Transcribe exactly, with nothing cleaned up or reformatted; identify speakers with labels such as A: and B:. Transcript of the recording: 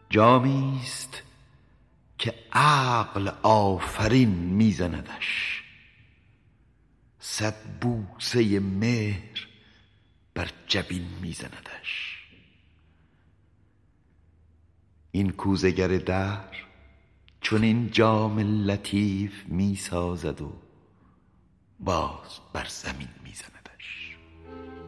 A: جامیست که عقل آفرین میزندش، صد بوسه مهر بر جبین میزندش. این کوزه گر دهر چون این جام لطیف میسازد و باز بر زمین میزندش.